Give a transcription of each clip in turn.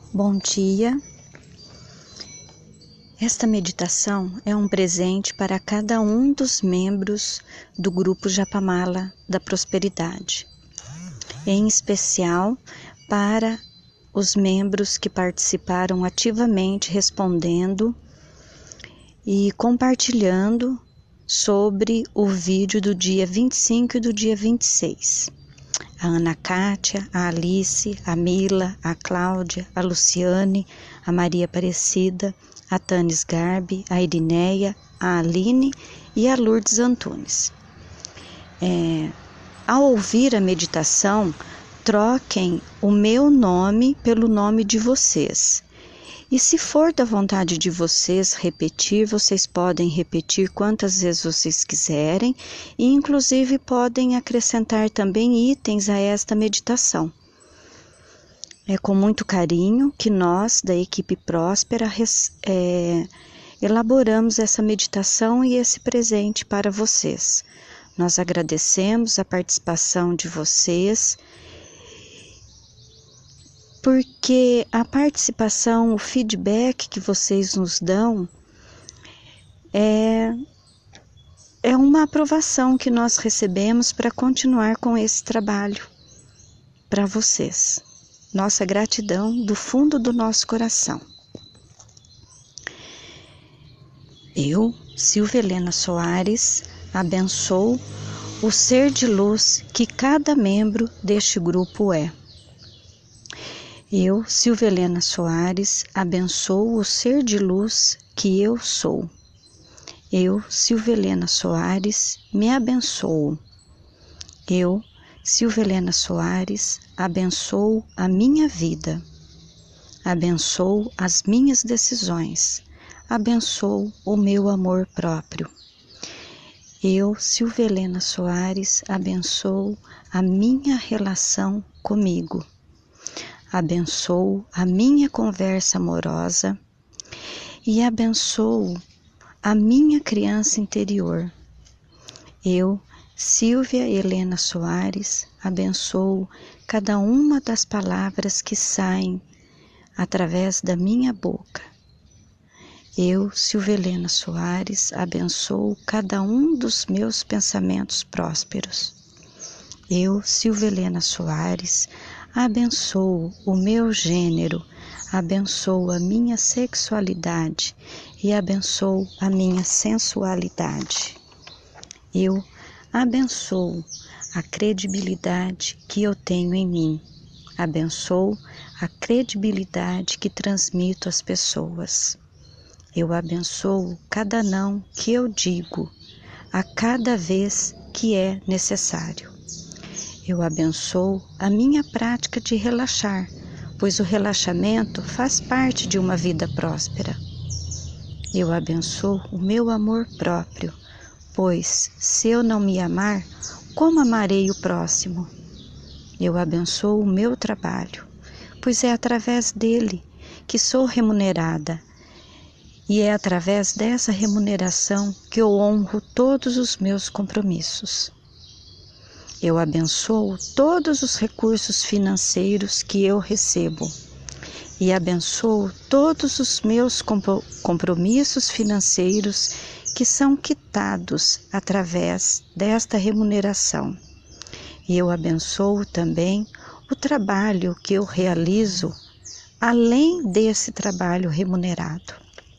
Bom dia. Esta meditação é um presente para cada um dos membros do grupo Japamala da Prosperidade, em especial para os membros que participaram ativamente respondendo e compartilhando sobre o vídeo do dia 25 e do dia 26. A Ana Kátia, a Alice, a Mila, a Cláudia, a Luciane, a Maria Aparecida, a Tânis Garbi, a Irineia, a Aline e a Lourdes Antunes. Ao ouvir a meditação, troquem o meu nome pelo nome de vocês. E se for da vontade de vocês repetir, vocês podem repetir quantas vezes vocês quiserem e inclusive podem acrescentar também itens a esta meditação. É com muito carinho que nós, da equipe Próspera, elaboramos essa meditação e esse presente para vocês. Nós agradecemos a participação de vocês, porque a participação, o feedback que vocês nos dão é uma aprovação que nós recebemos para continuar com esse trabalho para vocês. Nossa gratidão do fundo do nosso coração. Eu, Silvia Helena Soares, abençoo o ser de luz que cada membro deste grupo é. Eu, Silvia Helena Soares, abençoo o ser de luz que eu sou. Eu, Silvia Helena Soares, me abençoo. Eu, Silvia Helena Soares, abençoo a minha vida. Abençoo as minhas decisões. Abençoo o meu amor próprio. Eu, Silvia Helena Soares, abençoo a minha relação comigo. Abençoo a minha conversa amorosa e abençoo a minha criança interior. Eu, Silvia Helena Soares, abençoo cada uma das palavras que saem através da minha boca. Eu, Silvia Helena Soares, abençoo cada um dos meus pensamentos prósperos. Eu, Silvia Helena Soares, abençoo o meu gênero, abençoo a minha sexualidade e abençoo a minha sensualidade. Eu abençoo a credibilidade que eu tenho em mim. Abençoo a credibilidade que transmito às pessoas. Eu abençoo cada não que eu digo, a cada vez que é necessário. Eu abençoo a minha prática de relaxar, pois o relaxamento faz parte de uma vida próspera. Eu abençoo o meu amor próprio, pois se eu não me amar, como amarei o próximo? Eu abençoo o meu trabalho, pois é através dele que sou remunerada, e é através dessa remuneração que eu honro todos os meus compromissos. Eu abençoo todos os recursos financeiros que eu recebo e abençoo todos os meus compromissos financeiros que são quitados através desta remuneração. E eu abençoo também o trabalho que eu realizo além desse trabalho remunerado.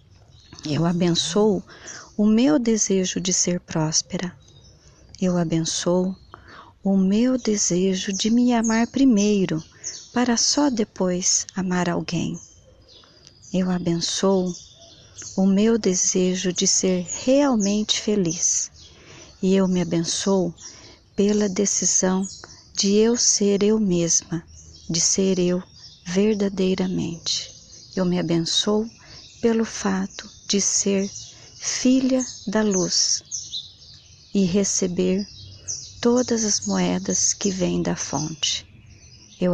Eu abençoo o meu desejo de ser próspera. Eu abençoo o meu desejo de me amar primeiro, para só depois amar alguém. Eu abençoo o meu desejo de ser realmente feliz. E eu me abençoo pela decisão de eu ser eu mesma, de ser eu verdadeiramente. Eu me abençoo pelo fato de ser filha da luz e receber todas as moedas que vêm da fonte. Eu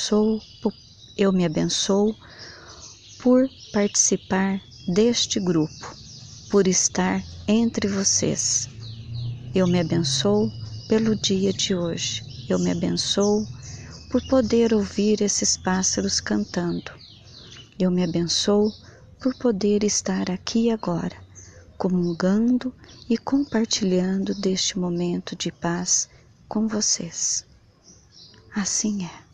me abençoo por participar deste grupo, por estar entre vocês. Eu me abençoo pelo dia de hoje. Eu me abençoo por poder ouvir esses pássaros cantando. Eu me abençoo por poder estar aqui agora, comungando e compartilhando deste momento de paz com vocês. Assim é.